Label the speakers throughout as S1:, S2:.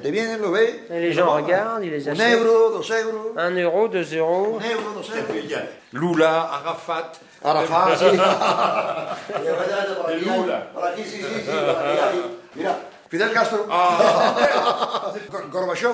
S1: Te vienen, lo ves.
S2: Et les gens regardent, ils les achètent.
S1: 1 euro, 2 euros.
S2: 1 euro, 2 euros.
S1: 1 euro, 2 euros.
S3: Lula, Arafat.
S1: Arafat, sí.
S3: Et Lula.
S1: Por aquí, sí, por aquí, ahí. Mira, Fidel Castro. Gorbachev.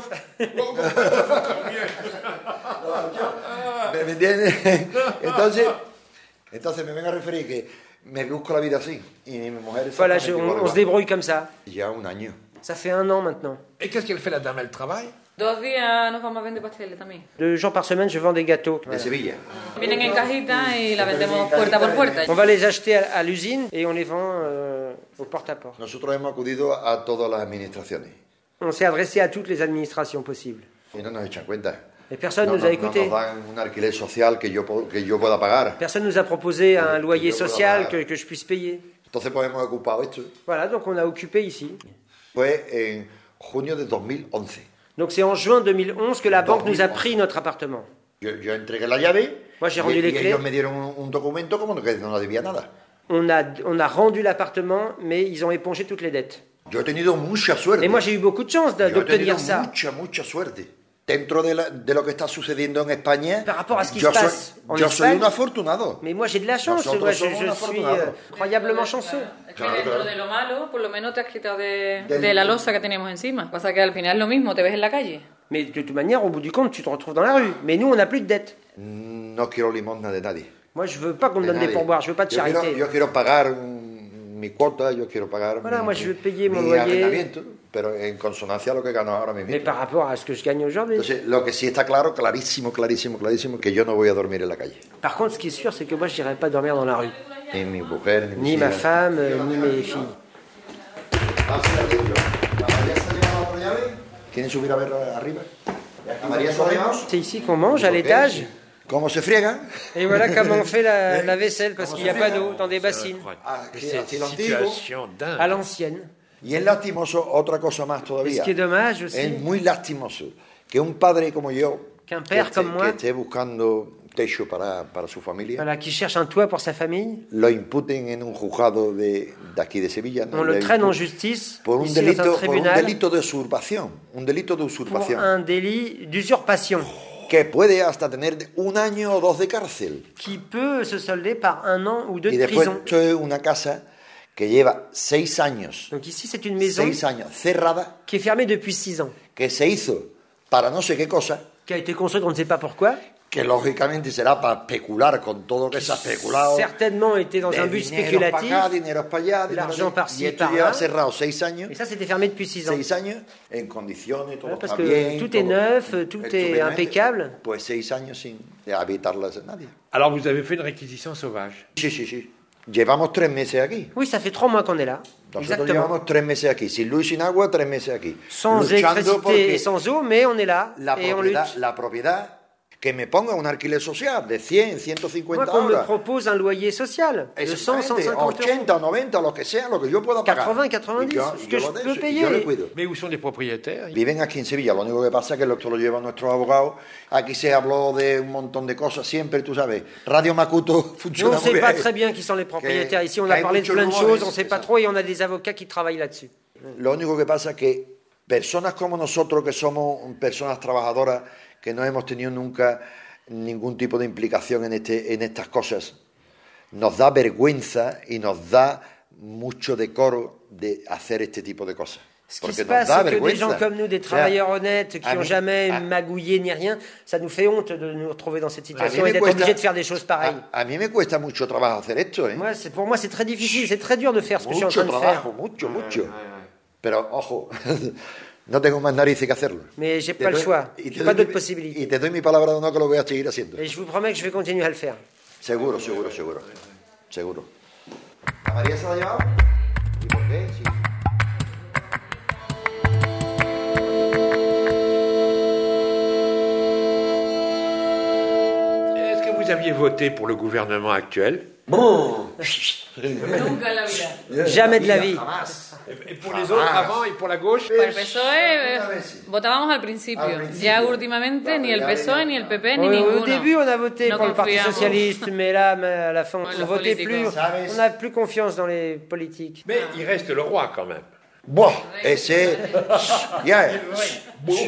S1: ¿Me entiendes? Entonces me vengo a referir que me busco la vida así. Y mi mujer es
S2: Voilà, on se débrouille comme ça.
S1: Ya 1 año.
S2: Ça fait 1 an maintenant.
S3: Et qu'est-ce qu'elle fait la dame? Elle travaille?
S4: 2 días nos vamos a vender pasteles también.
S2: 2 jours par semaine, je vends des gâteaux.
S1: De Sevilla.
S4: Vienen en cajita y la vendemos puerta por puerta.
S2: On va les acheter à l'usine et on les vend au porte-à-porte.
S1: Nosotros hemos acudido a todas las administraciones.
S2: On s'est adressé à toutes les administrations possibles.
S1: Y no nos echan cuenta.
S2: Et personne
S1: No
S2: nous a
S1: nos
S2: écoutés.
S1: dan un alquiler social que yo pueda pagar.
S2: Personne nous a proposé un loyer social que je puisse payer.
S1: Entonces pues hemos ocupado esto.
S2: Voilà, donc on a occupé ici.
S1: Fue en junio de 2011.
S2: Donc c'est en juin 2011 que la banque nous a pris notre appartement.
S1: Yo entregué la llave.
S2: Moi, j'ai rendu les
S1: y
S2: clés.
S1: ellos me dieron un documento como que no debía nada.
S2: On a rendu l'appartement, mais ils ont épongé toutes les dettes.
S1: Yo he tenido mucha suerte.
S2: Et moi, j'ai eu beaucoup de chance
S1: Yo he tenido
S2: d'obtenir ça.
S1: mucha suerte. Dentro de lo que está sucediendo en España,
S2: Par rapport à ce qui
S1: yo
S2: se passe en
S1: soy
S2: Espagne.
S1: un afortunado.
S2: Mais moi, j'ai de la chance.
S1: Nosotros
S2: Moi, je
S1: somos
S2: suis
S1: afortunados.
S2: incroyablement chanceux.
S4: Es que dentro de lo malo, por lo menos te has quitado de la losa que teníamos encima. Pasa que al final es lo mismo, te ves en la calle.
S2: Mais de toute manière, au bout du compte, tu te retrouves dans la rue. Mais nous, on n'a plus de dettes.
S1: No quiero limosna de nadie.
S2: Moi, je veux pas qu'on me
S1: De
S2: donne des
S1: nadie.
S2: pourboires. Je veux pas de charité.
S1: Yo quiero pagar mi cuota, yo quiero pagar
S2: Voilà, moi, je veux payer mon
S1: mi
S2: loyer.
S1: arrendamiento, pero en consonancia a lo que gano ahora mismo.
S2: Mais par rapport à ce que je gagne aujourd'hui.
S1: Entonces, lo que sí está claro, clarísimo, que yo no voy a dormir en la calle.
S2: Par contre, ce qui est sûr, c'est que moi, je n'irai pas dormir dans la rue.
S1: Ni mi mujer, ni
S2: Ni
S1: mis
S2: ma
S1: hijas.
S2: femme, ni mes filles.
S1: ¿Quieren subir a ver arriba? ¿A María Solemos?
S2: C'est ici qu'on mange, à l'étage.
S1: ¿Cómo se friegan?
S2: Et voilà comment on fait la vaisselle, parce qu'il n'y a pas d'eau dans des bassines.
S1: Así lo antiguo.
S3: Situation dingue.
S2: À l'ancienne.
S1: Y es lastimoso, otra cosa más
S2: Et
S1: todavía.
S2: ce qui est dommage aussi,
S1: Es muy lastimoso que un padre como yo,
S2: qu'un père comme
S1: que
S2: moi,
S1: esté buscando techo para su familia,
S2: voilà, qui cherche un toit pour sa famille,
S1: lo imputen en un juzgado de aquí de Sevilla. ¿no?
S2: on le
S1: Le
S2: traîne en
S1: imputen
S2: justice,
S1: por un
S2: ici dans un
S1: delito,
S2: tribunal,
S1: de usurpación. Un delito de
S2: pour
S1: usurpación.
S2: un délit d'usurpation,
S1: Que puede hasta tener 1 año o 2 de cárcel.
S2: qui peut se solder par 1 an ou 2
S1: Y
S2: de
S1: después,
S2: prison.
S1: esto es una casa que lleva 6 años,
S2: Donc ici, c'est une maison
S1: 6 años cerrada,
S2: qui est fermée depuis 6 ans,
S1: que se hizo para no sé qué cosa,
S2: qui a été construite on ne sait pas pourquoi,
S1: que lógicamente será para especular con todo lo que se ha especulado.
S2: certainement était dans un
S1: De
S2: but
S1: dineros
S2: spéculatif,
S1: para acá, dineros para allá,
S2: l'argent par-ci,
S1: y esto
S2: par-là.
S1: lleva cerrado 6 años,
S2: et ça c'était fermé depuis 6 ans.
S1: 6 años en condiciones, todo
S2: Voilà, parce
S1: está
S2: que
S1: bien,
S2: tout est
S1: todo
S2: neuf, tout est
S1: estupendamente.
S2: impeccable.
S1: Pues 6 años sin habitarla nadie.
S3: Alors vous avez fait une réquisition sauvage.
S1: Sí. Llevamos 3 meses aquí.
S2: Oui, ça fait 3 mois qu'on est là.
S1: Nosotros
S2: Exactement.
S1: llevamos 3 meses aquí, sin luz y sin agua, 3 meses aquí.
S2: Sans
S1: Luchando
S2: électricité
S1: porque
S2: et sans eau, mais on est là et on lutte.
S1: la propiedad, que me ponga un alquiler social de 100, 150
S2: Moi, qu'on me
S1: horas.
S2: propose un loyer social de 100,
S1: Exactamente,
S2: 150 euros.
S1: 80 o 90, lo que sea, lo que yo pueda pagar.
S2: 80, 90, ce que je
S1: lo de
S2: peux
S1: eso, y
S2: payer.
S1: yo le cuido.
S3: Mais où sont les propriétaires?
S1: Viven aquí en Sevilla, lo único que pasa es que esto lo llevan nuestros abogados. Aquí se habló de un montón de cosas, siempre, tú sabes. Radio Macuto
S2: Nous,
S1: funciona
S2: on ne
S1: muy
S2: sait pas
S1: bien.
S2: très bien qui sont les propriétaires. Ici, on
S1: que
S2: a
S1: hay
S2: parlé de
S1: muchos
S2: plein de
S1: rumores,
S2: choses, on ne sait pas
S1: exacto.
S2: trop, et on a des avocats qui travaillent là-dessus.
S1: Lo único que pasa es que personas como nosotros, que somos personas trabajadoras, que no hemos tenido nunca ningún tipo de implicación en estas cosas, nos da vergüenza y nos da mucho decoro de hacer este tipo de cosas.
S2: Ce qui
S1: Porque
S2: se
S1: nos
S2: passe,
S1: da
S2: c'est que des
S1: vergüenza.
S2: gens comme nous, des
S1: O sea,
S2: travailleurs honnêtes, qui
S1: a
S2: n'ont
S1: mí-
S2: jamais
S1: a-
S2: magouillé ni rien, ça nous fait honte de nous retrouver dans cette
S1: a mí
S2: situation
S1: me
S2: et d'être
S1: cuesta-
S2: obligés de faire des choses pareilles.
S1: a mí me cuesta mucho trabajo hacer esto, ¿eh?
S2: Pour moi, c'est très difficile, c'est très dur de faire ce que je suis en
S1: Mucho
S2: train de faire.
S1: trabajo, mucho. Pero, ojo, no tengo más narices que hacerlo.
S2: Mais j'ai
S1: Te
S2: pas le
S1: doy-
S2: choix,
S1: y te
S2: j'ai pas
S1: doy
S2: d'autre
S1: mi-
S2: possibilité.
S1: Y te doy mi palabra de honor que lo voy a seguir haciendo.
S2: Et je vous promets que je vais continuer à le faire.
S1: Seguro. ¿A María se la ha llevado? ¿Y por qué? Sí.
S3: Est-ce que vous aviez voté pour le gouvernement actuel?
S4: Nunca en la vida.
S2: Jamais de la vie.
S3: Et pour les autres avant et pour la gauche?
S4: Para el PSOE votábamos al principio. Ya últimamente ni el PSOE, ni el PP, ni
S2: Au
S4: ninguno.
S2: début, on a voté
S4: No
S2: pour le Parti
S4: confiamos.
S2: Socialiste, mais là, à la fin, on
S4: los
S2: ne votait plus.
S4: políticos.
S2: On n'a plus confiance dans les politiques.
S3: Mais il reste le roi quand même.
S1: Buah, ese... Ya,